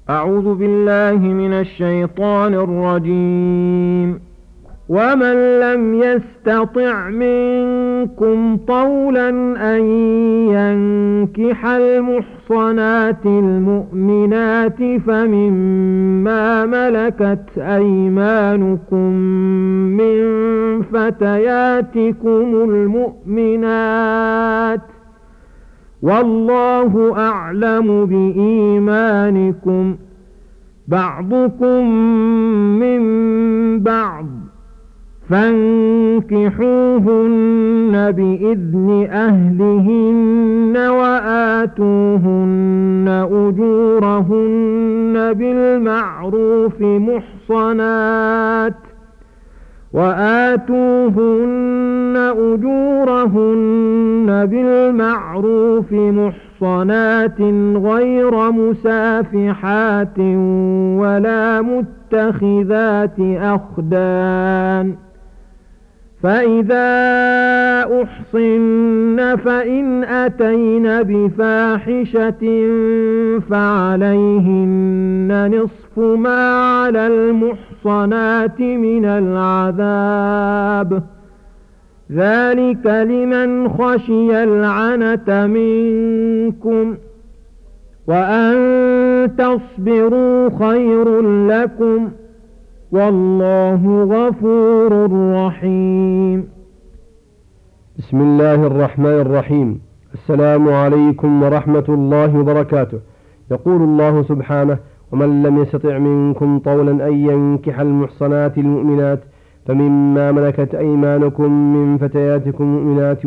أعوذ بالله من الشيطان الرجيم. ومن لم يستطع منكم طولا أن ينكح المحصنات المؤمنات فمما ملكت أيمانكم من فتياتكم المؤمنات والله أعلم بإيمانكم بعضكم من بعض فانكحوهن بإذن أهلهن وآتوهن أجورهن بالمعروف محصنات غير مسافحات ولا متخذات أخدان. فإذا أحصن فإن أتين بفاحشة فعليهن نصف ما على المحصنات من العذاب، ذلك لمن خشي العنة منكم، وأن تصبروا خير لكم، والله غفور رحيم. بسم الله الرحمن الرحيم. السلام عليكم ورحمة الله وبركاته. يقول الله سبحانه: ومن لم يستطع منكم طولا أن ينكح المحصنات المؤمنات فمما ملكت أيمانكم من فتياتكم المؤمنات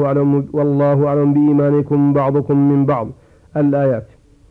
والله أعلم بإيمانكم بعضكم من بعض. الآيات.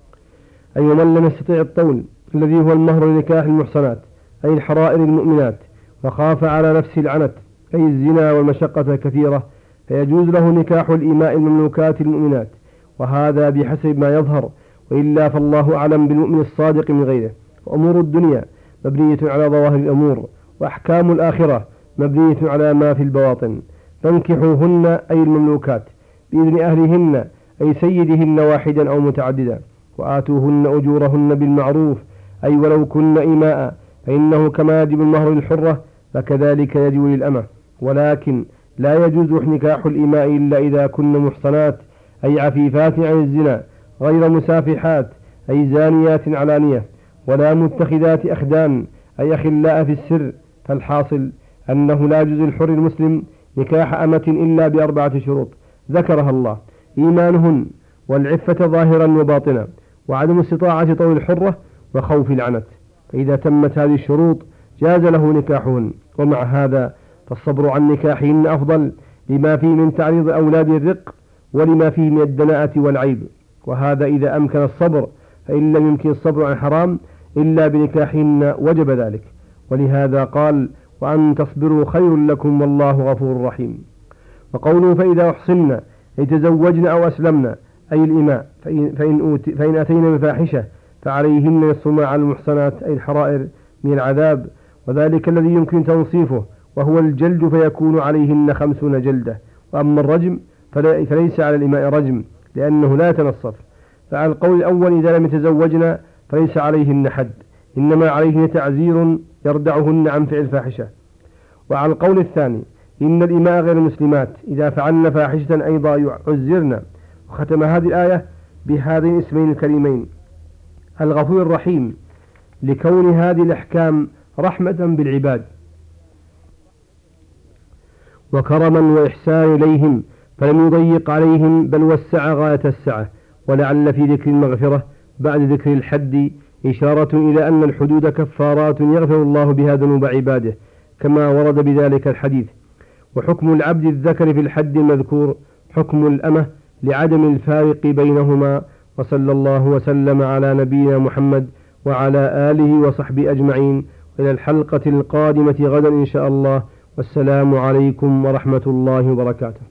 أي ومن لم يستطع الطول الذي هو المهر لنكاح المحصنات أي الحرائر المؤمنات وخاف على نفسه العنت أي الزنا والمشقة كثيرة فيجوز له نكاح الإماء المملوكات المؤمنات، وهذا بحسب ما يظهر، وإلا فالله أعلم بالمؤمن الصادق من غيره. وأمور الدنيا مبنية على ظواهر الأمور، وأحكام الآخرة مبنية على ما في البواطن. فانكحوهن أي المملوكات بإذن أهلهن أي سيدهن واحدا أو متعددا، وآتوهن أجورهن بالمعروف أي ولو كن إماء، فإنه كما يجب المهر للحرة فكذلك يجب للأمة. ولكن لا يجوز نكاح الإماء إلا إذا كن محصنات أي عفيفات عن الزنا غير مسافحات أي زانيات علانية، ولا متخذات أخدان أي أخلاء في السر. فالحاصل أنه لا يجوز الحر المسلم نكاح أمة إلا بأربعة شروط ذكرها الله: إيمانهن، والعفة ظاهرا وباطنا، وعدم استطاعة طول الحرة، وخوف العنت. فإذا تمت هذه الشروط جاز له نكاحهن. ومع هذا فالصبر عن نكاحهن أفضل لما فيه من تعريض أولاد الرق ولما فيه من الدناءة والعيب، وهذا إذا أمكن الصبر، فإن لم يمكن الصبر عن حرام إلا بنكاحهن وجب ذلك. ولهذا قال: وأن تصبروا خير لكم والله غفور رحيم. وقوله فإذا أحصن أي تزوجن أو أسلمن أي الإماء، فإن أتينا بفاحشة فعليهن نصف ما على المحصنات أي الحرائر من العذاب، وذلك الذي يمكن تنصيفه وهو الجلد، فيكون عليهن 50 جلدة. وأما الرجم فليس على الإماء رجم لأنه لا يتنصف. فعلى القول الأول إذا لم يتزوجن فليس عليهن حد، إنما عليهن تعزير يردعهن عن فعل الفاحشة. وعلى القول الثاني إن الإماء غير المسلمات إذا فعلن فاحشة أيضا يعزرن. وختم هذه الآية بهذين الاسمين الكريمين: الغفور الرحيم، لكون هذه الأحكام رحمة بالعباد وكرما وإحسان إليهم، فلم يضيق عليهم بل وسع غاية السعة. ولعل في ذكر المغفرة بعد ذكر الحد إشارة إلى أن الحدود كفارات يغفر الله بها ذنوب عباده كما ورد بذلك الحديث. وحكم العبد الذكر في الحد المذكور حكم الأمة لعدم الفارق بينهما. وصلى الله وسلم على نبينا محمد وعلى آله وصحبه أجمعين، إلى الحلقة القادمة غدا إن شاء الله. والسلام عليكم ورحمة الله وبركاته.